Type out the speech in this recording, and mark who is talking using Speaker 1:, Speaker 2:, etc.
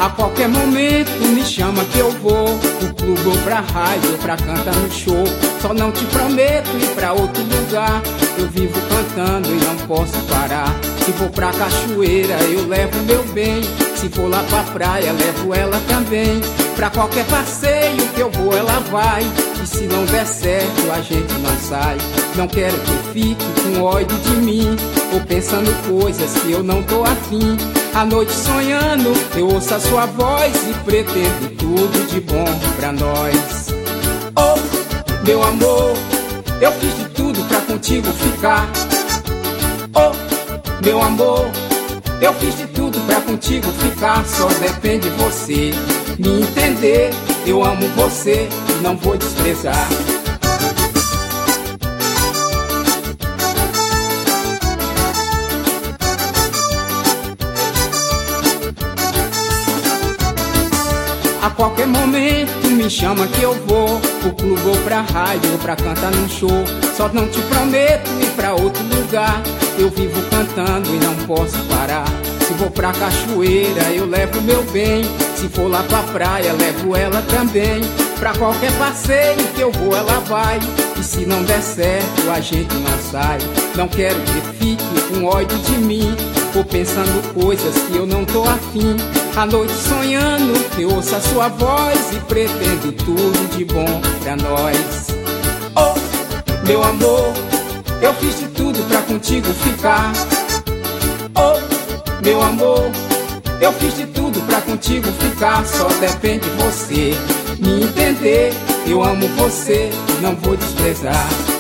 Speaker 1: A qualquer momento me chama que eu vou pro clube ou pra rádio ou pra cantar no show. Só não te prometo ir pra outro lugar. Eu vivo cantando e não posso parar. Se for pra cachoeira eu levo meu bem. Se for lá pra praia levo ela também. Pra qualquer passeio que eu vou ela vai. E se não der certo a gente não sai. Não quero que fique com ódio de mim, ou pensando coisas que eu não tô afim. À noite sonhando eu ouço a sua voz e pretendo tudo de bom pra nós. Oh, meu amor, eu fiz de tudo pra contigo ficar. Oh, meu amor, eu fiz de tudo pra contigo ficar. Só depende de você me entender. Eu amo você e não vou desprezar. A qualquer momento me chama que eu vou pro clube ou pra rádio ou pra cantar num show. Só não te prometo ir pra outro lugar. Eu vivo cantando e não posso parar. Se vou pra cachoeira eu levo meu bem. Se for lá pra praia levo ela também. Pra qualquer passeio que eu vou ela vai. E se não der certo a gente não sai. Não quero que fique com ódio de mim, ou pensando coisas que eu não tô afim. À noite sonhando eu ouço a sua voz e pretendo tudo de bom pra nós. Oh, meu amor, eu fiz de tudo pra contigo ficar. Oh, meu amor, eu fiz de tudo pra contigo ficar. Só depende de você me entender. Eu amo você e não vou desprezar.